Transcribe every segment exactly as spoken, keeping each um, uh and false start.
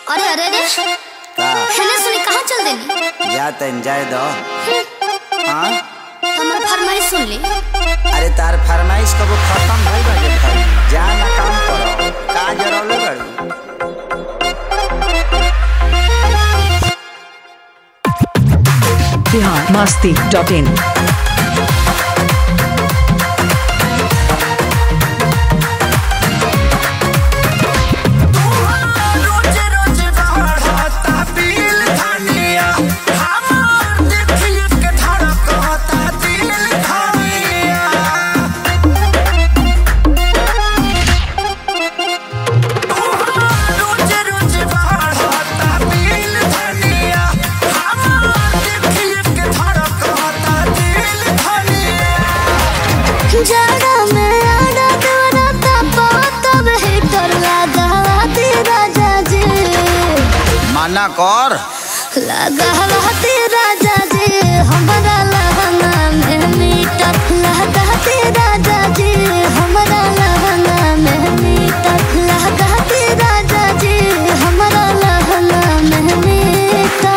अरे अरे अरे का हेने सुनी कहाँ चल देनी? जा तन जाए दो। हाँ हमार फरमाइश सुन ली। अरे तार फरमाइश कबो खत्म भइल बाटे भाई। जा ना काम करो का जरौले बड़ी। बिहार मस्ती डॉट इन। जाड़ा में आड़ा दौड़ा तापा तब हीटर लगाती राजा जी। माना कर लगाती राजा जी हमारा लहंगा में मीटर लगाती राजा जी हमारा लहंगा में मीटर लगाती राजा जी हमारा लहंगा में मीटर।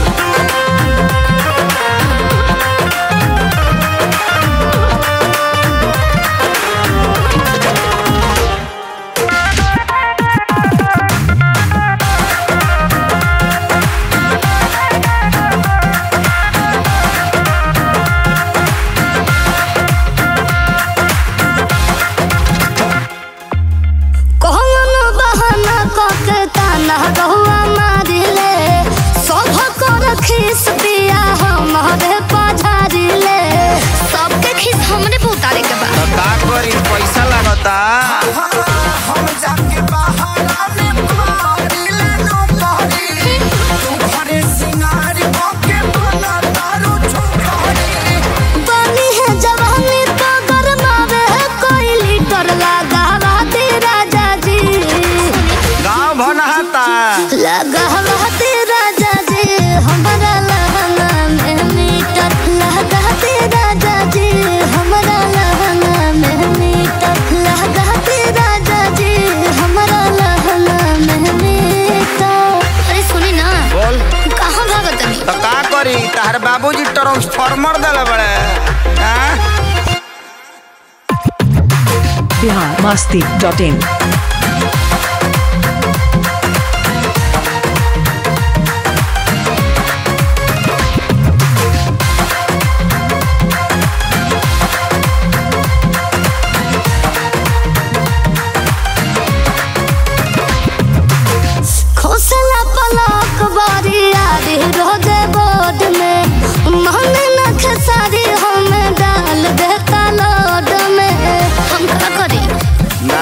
खीस पिया हमारे पधारी ले सबके खीस हमरे पे उतारे के बाद तो का करी पैसा लगता। हम जाके बहाना में पारी ले नो पारी तू घरे सिंगार होके बना दारू छुपारी पानी है जवानी तो गरमावे कोई लीटर लगावाती राजा जी। गाँव भनहाता लगावाती राजा जी हमारा लहंगा में मीटर लगाती राजा जी हमारा लहंगा में मीटर लगाती राजा जी हमारा लहंगा में मीटर। अरे सुनी ना बोल कहाँ भागत नहीं? तो का करी तार बाबूजी ट्रांसफार्मर देले बड़े। हाँ? बिहार मस्ती डॉट इन। खोसला पलक बारी आरी रोजे बोर्ड में मन न खेसारी हमें डाल देता लोड में। हम का करी? ना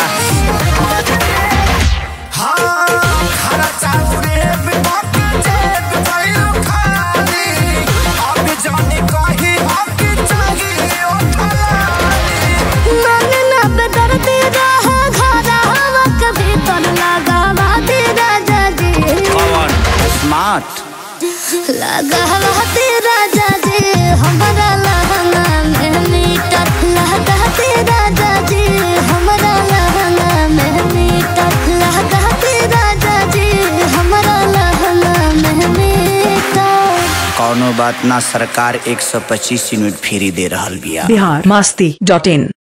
हां खरा चाउरे में बाकी जेब भइल खाली अब जाने कहीं हक चाहिए उठलानी मन न बेदर्दी रहा घरा हवा के भीतर लगावाती राजा जी। कौन स्मार्ट लगावाती राजा जी हमारा लहंगा में मीटर लगाती राजा जी हमारा लहंगा में मीटर लगाती राजा जी हमारा लहंगा में मीटर। कौनो बात ना सरकार एक सौ पच्चीस यूनिट फ्री दे रहल बिया। बिहार मस्ती डॉट इन।